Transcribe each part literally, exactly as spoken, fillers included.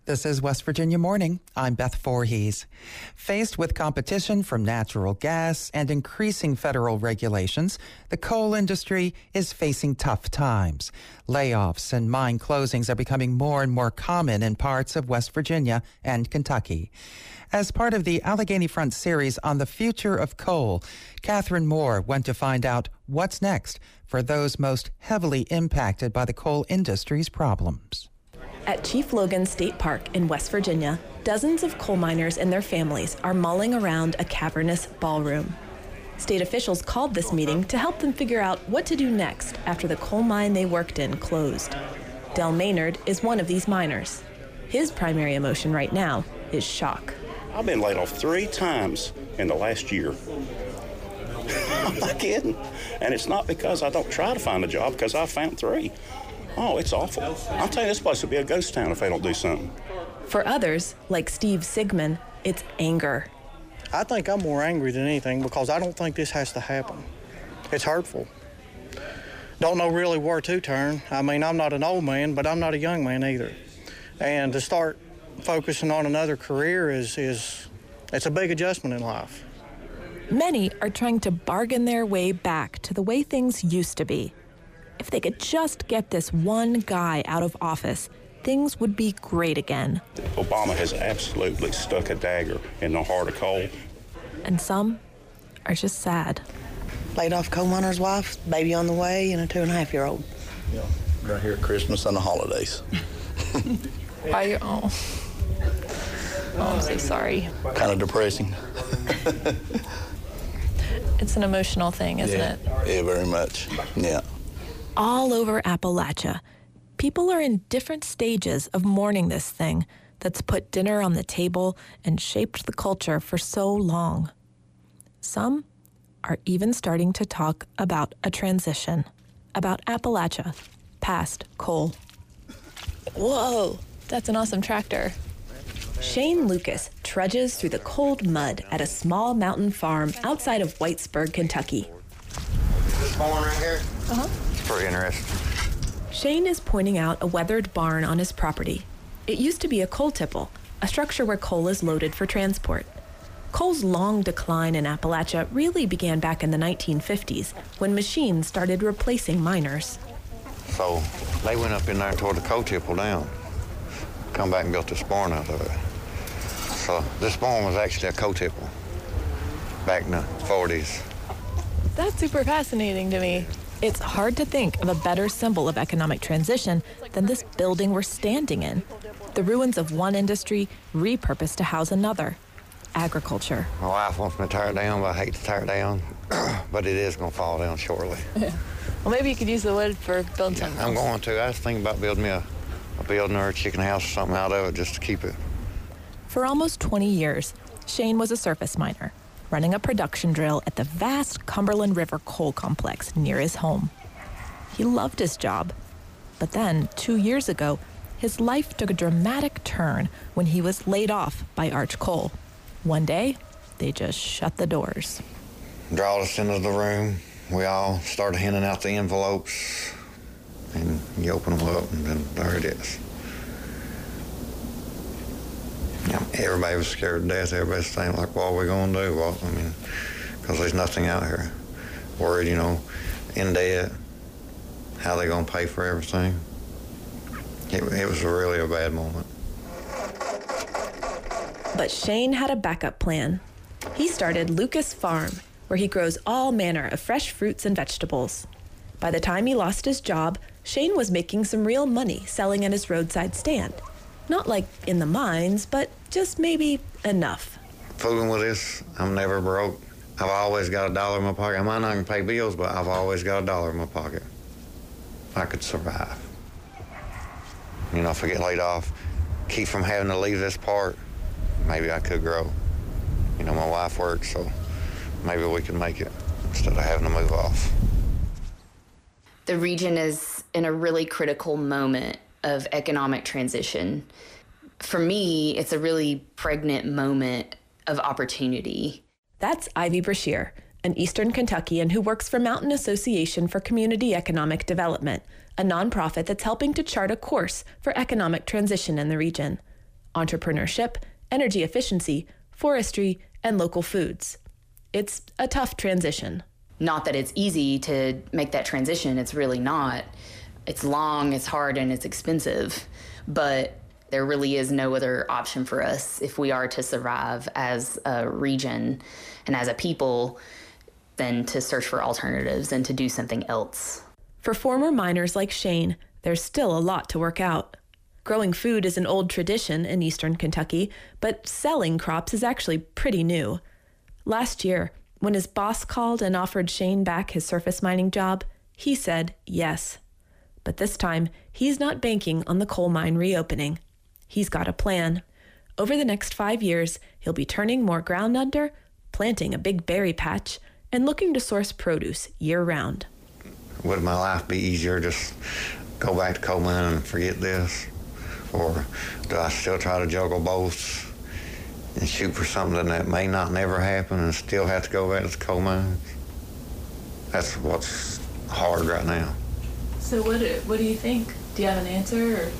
This is West Virginia Morning. I'm Beth Voorhees. Faced with competition from natural gas and increasing federal regulations, the coal industry is facing tough times. Layoffs and mine closings are becoming more and more common in parts of West Virginia and Kentucky. As part of the Allegheny Front series on the future of coal, Catherine Moore went to find out what's next for those most heavily impacted by the coal industry's problems. At Chief Logan State Park in West Virginia, dozens of coal miners and their families are mulling around a cavernous ballroom. State officials called this meeting to help them figure out what to do next after the coal mine they worked in closed. Del Maynard is one of these miners. His primary emotion right now is shock. I've been laid off three times in the last year. I'm not kidding. And it's not because I don't try to find a job, because I found three. Oh, it's awful. I'll tell you, this place would be a ghost town if they don't do something. For others, like Steve Sigmund, it's anger. I think I'm more angry than anything because I don't think this has to happen. It's hurtful. Don't know really where to turn. I mean, I'm not an old man, but I'm not a young man either. And to start focusing on another career is, is it's a big adjustment in life. Many are trying to bargain their way back to the way things used to be. If they could just get this one guy out of office, things would be great again. Obama has absolutely stuck a dagger in the heart of coal. And some are just sad. Laid off coal miner's wife, baby on the way, and a two and a half year old. Yeah, right here at Christmas and the holidays. Why you, oh. oh, I'm so sorry. Kind of depressing. It's an emotional thing, isn't yeah. it? Yeah, very much, yeah. All over Appalachia, people are in different stages of mourning this thing that's put dinner on the table and shaped the culture for so long. Some are even starting to talk about a transition, about Appalachia, past coal. Whoa, that's an awesome tractor. Shane Lucas trudges through the cold mud at a small mountain farm outside of Whitesburg, Kentucky. This barn right here? Uh-huh. It's pretty interesting. Shane is pointing out a weathered barn on his property. It used to be a coal tipple, a structure where coal is loaded for transport. Coal's long decline in Appalachia really began back in the nineteen fifties, when machines started replacing miners. So they went up in there and tore the coal tipple down, come back and built this barn out of it. So this barn was actually a coal tipple back in the forties. That's super fascinating to me. It's hard to think of a better symbol of economic transition than this building we're standing in. The ruins of one industry repurposed to house another, agriculture. My wife wants me to tear it down, but I hate to tear it down, but it is going to fall down shortly. Yeah. Well, maybe you could use the wood for building something I'm else. going to. I was thinking about building me a, a building or a chicken house or something out of it just to keep it. For almost twenty years, Shane was a surface miner, running a production drill at the vast Cumberland River coal complex near his home. He loved his job, but then, two years ago, his life took a dramatic turn when he was laid off by Arch Coal. One day, they just shut the doors. Drawed us into the room. We all started handing out the envelopes, and you open them up, and then there it is. Yeah, everybody was scared to death. Everybody's saying, like, what are we going to do? Well, I mean, because there's nothing out here. Worried, you know, in debt, how they going to pay for everything. It, it was really a bad moment. But Shane had a backup plan. He started Lucas Farm, where he grows all manner of fresh fruits and vegetables. By the time he lost his job, Shane was making some real money selling at his roadside stand. Not like in the mines, but just maybe enough. Fooling with this, I'm never broke. I've always got a dollar in my pocket. I might not can pay bills, but I've always got a dollar in my pocket. I could survive. You know, if I get laid off, keep from having to leave this part, maybe I could grow. You know, my wife works, so maybe we can make it instead of having to move off. The region is in a really critical moment of economic transition. For me, it's a really pregnant moment of opportunity. That's Ivy Brashear, an Eastern Kentuckian who works for Mountain Association for Community Economic Development, a nonprofit that's helping to chart a course for economic transition in the region. entrepreneurship, energy efficiency, forestry, and local foods. It's a tough transition. Not that it's easy to make that transition, it's really not. It's long, it's hard, and it's expensive, but there really is no other option for us if we are to survive as a region and as a people than to search for alternatives and to do something else. For former miners like Shane, there's still a lot to work out. Growing food is an old tradition in eastern Kentucky, but selling crops is actually pretty new. Last year, when his boss called and offered Shane back his surface mining job, he said yes. But this time, he's not banking on the coal mine reopening. He's got a plan. Over the next five years, he'll be turning more ground under, planting a big berry patch, and looking to source produce year-round. Would my life be easier just go back to coal mining and forget this? Or do I still try to juggle both and shoot for something that may not never happen and still have to go back to the coal mines? That's what's hard right now. So what do, what do you think? Do you have an answer? Or?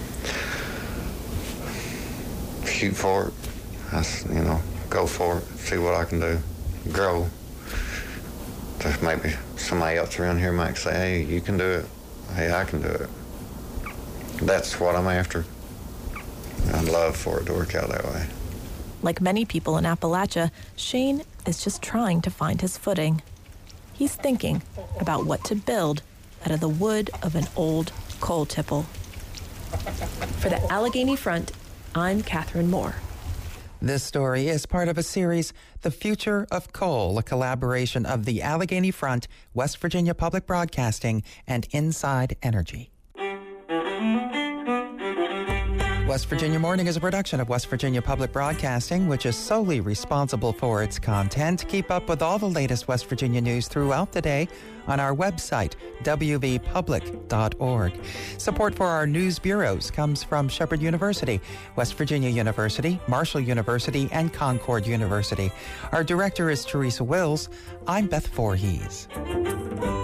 Shoot for it. That's, you know, go for it. See what I can do. Grow. Just maybe somebody else around here might say, hey, you can do it. Hey, I can do it. That's what I'm after. I'd love for it to work out that way. Like many people in Appalachia, Shane is just trying to find his footing. He's thinking about what to build out of the wood of an old coal tipple. For the Allegheny Front, I'm Catherine Moore. This story is part of a series, The Future of Coal, a collaboration of the Allegheny Front, West Virginia Public Broadcasting, and Inside Energy. West Virginia Morning is a production of West Virginia Public Broadcasting, which is solely responsible for its content. Keep up with all the latest West Virginia news throughout the day on our website, w v public dot org. Support for our news bureaus comes from Shepherd University, West Virginia University, Marshall University, and Concord University. Our director is Teresa Wills. I'm Beth Voorhees.